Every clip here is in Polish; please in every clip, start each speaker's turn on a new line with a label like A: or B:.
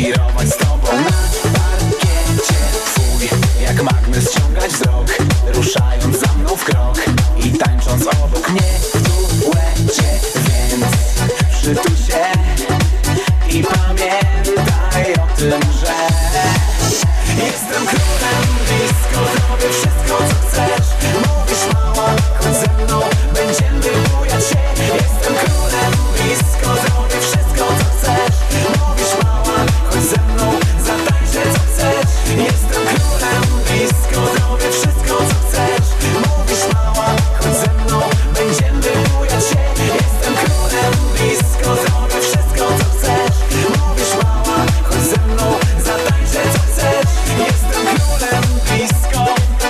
A: wirować z tobą na parkiecie twój. Jak magnes ściągać wzrok, ruszając za mną w krok i tańcząc obok mnie w duecie. Więc przytul się i pamiętaj o tym, że jestem królem disco. Zrobię wszystko co chcesz. Mówisz mała, chodź ze mną, będziemy bujać się. Jestem królem disco. Zrobię wszystko co chcesz. Mówisz mała, chodź ze mną, zatańczę co chcesz. Jestem królem disco. Zrobię wszystko co chcesz. Mówisz mała, chodź ze mną, będziemy bujać się. Jestem królem disco. Zrobię wszystko co chcesz. Mówisz mała, chodź ze mną, zatańczę co chcesz. Jestem królem disco.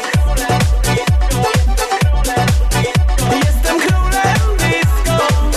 A: Jestem królem disco.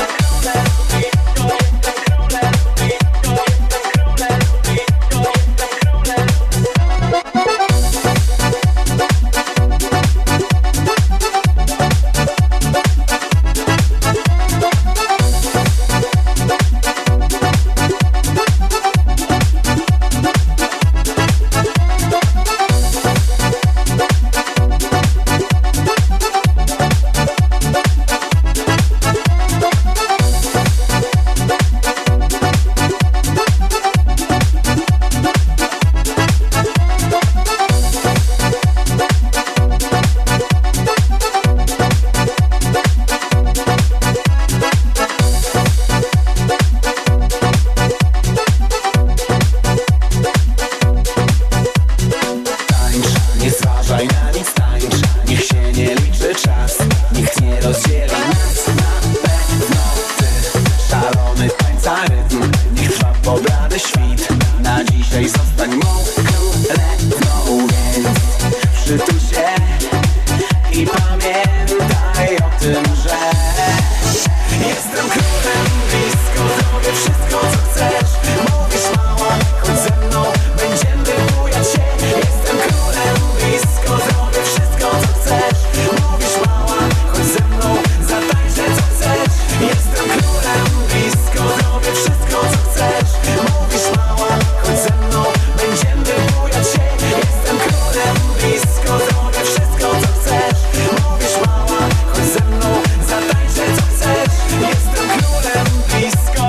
A: Nie zważaj na nic, tańcz. Niech się nie liczy czas. Nikt nie rozdzieli nas. Na pewno ty, szalony tańca rytm. Niech trwa poblady świt. Na dzisiaj zostań mą królewną. Więc przytul się i pamiętaj o tym, że jestem królem disco. Zrobię wszystko co chcesz. Mówisz mała, chodź ze mną, będziemy bujać się. Jestem królem disco. Zrobię wszystko co chcesz. Mówisz mała, chodź ze mną, zatańczę co chcesz. Jestem królem disco. Zrobię wszystko co chcesz. Mówisz mała, chodź ze mną, będziemy bujać się. Jestem królem disco. Zrobię wszystko co chcesz. Mówisz mała, chodź ze mną, zatańczę co chcesz. Jestem królem disco.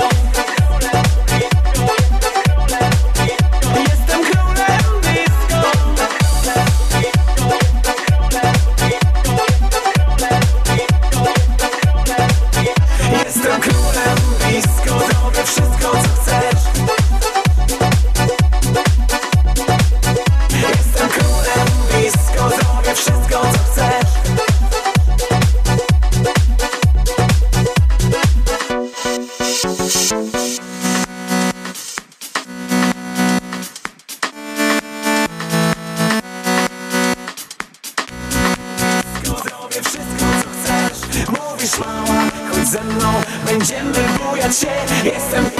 A: Jestem królem disco. Jestem królem disco. Zrobię wszystko co chcesz. Jestem królem disco. Zrobię wszystko co chcesz. Zrobię wszystko co chcesz. Mówisz mała, chodź ze mną, będziemy bujać się. Jestem